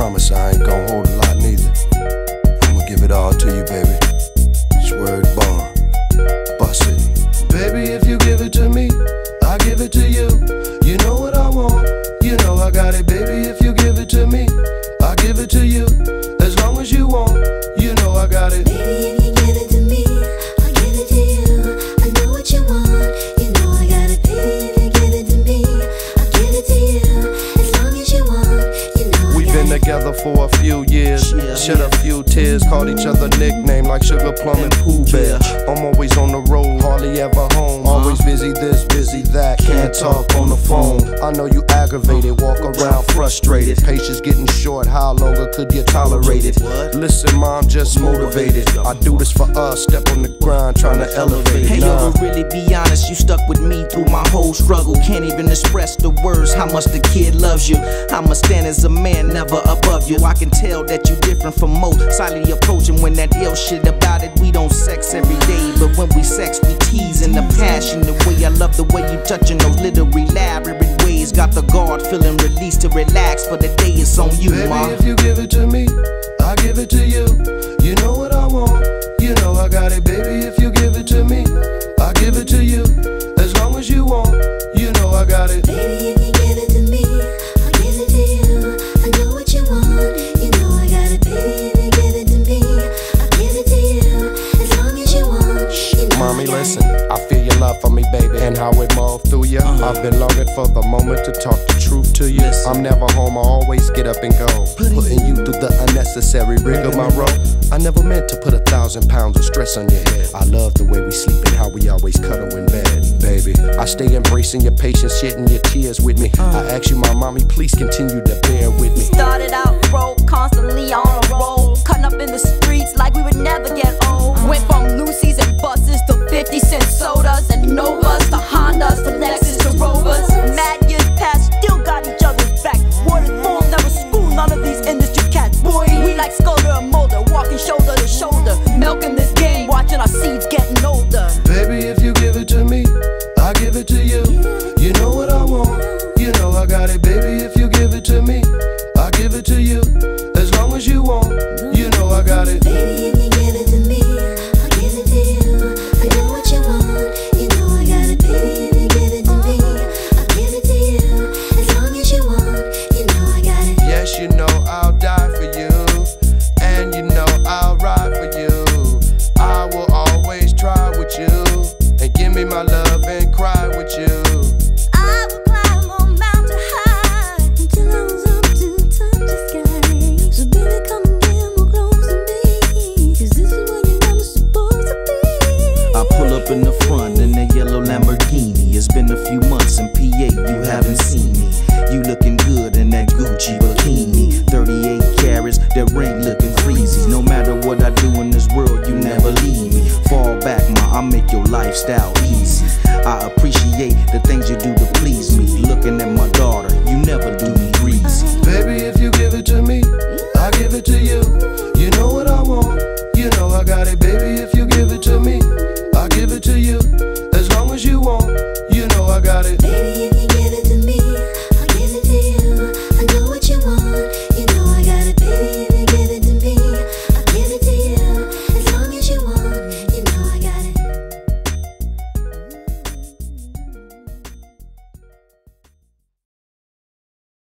promise I ain't gon' hold a lot neither. I'ma give it all to you, baby. It's word bond. Bossy. Baby, if you give it to me, I give it to you. You know what I want, you know I got it. Baby, if you give it to me, I give it to you. As long as you want, you know I got it. Baby, if you give it to me, I'll give it to you. I know what you want, you know I got it. Baby, if you give it to me, I'll give it to you. As long as you want, you know I got it. We've been together for a few years, shed a few tears, called each other nicknames like Sugar Plum and Pooh Bear. I'm always on the road, hardly ever home. Always busy this, busy that, can't talk on the phone. I know you aggravated, walk around frustrated. Patience getting short, how longer could you tolerate it? Listen, mom, just motivated. I do this for us, step on the grind, trying to elevate. Hey, yo, to really be honest, you stuck with me through my whole struggle. Can't even express the words how much the kid loves you. I'ma stand as a man, never above you. I can tell that you different from most. Silently approaching when that ill shit about it. We don't sex every day, but when we sex, we tease in the passion. The way I love the way you touching those little elaborate ways. Got the guard feeling released to relax for the day. It's on you, baby, ma. if you give it to me, I give it to you. You know what I want, you know I got it. Baby, if you give it to me, I give it to you. As long as you want, you know I got it. Baby, if you give it to me, I'll give it to you. I know what you want, you know I got it. Baby, if you give it to me, I'll give it to you. As long as you want, you know Mommy, I got listen, it. I feel your love for me, baby, and how it moved through you. I've been longing for the moment to talk the truth to you. I'm never home, I always get up and go, putting you through the unnecessary rigmarole. I never meant to put 1,000 pounds of stress on your head. I love the way we sleep and how we always cuddle in bed, baby. I stay embracing your patience, shedding your tears with me. I ask you, my mommy, please continue to bear with me. Started out broke, constantly on a roll, cutting up in the streets like we would never get old. Went from Lucy's and buses to 50-cent sodas and Novas to Hondas to Lexus to Rovers. Mad years past, still got each other's back. Word is born, never school none of these industry cats. Boy, we like Skolder and Mulder, walking shoulder to shoulder, milking this game, watching our seeds getting older. Baby, if you give it to me, I give it to you. You know what I want, you know I got it. Baby, if you give it to me, I give it to you. As long as you want, you know I got it. Baby, if you give it to me, I'll give it to you. I know what you want, you know I got it. Baby, if you give it to me, I'll give it to you. As long as you want, you know I got it. Yes, you know I'll die for you, and you know I'll ride for you. I will always try with you, and give me my love and cry with you. I will climb on mountain high Until I was up to touch the sky. So baby, come and get more close to me, 'cause this is where your love is supposed to be. I pull up in the front in a yellow Lamborghini. It's been a few months in PA, you haven't seen me. You looking good in that Gucci bikini. 38 carats, that ring looking freezy. No matter what I do in this world, you never leave me. Fall back, ma, I make your lifestyle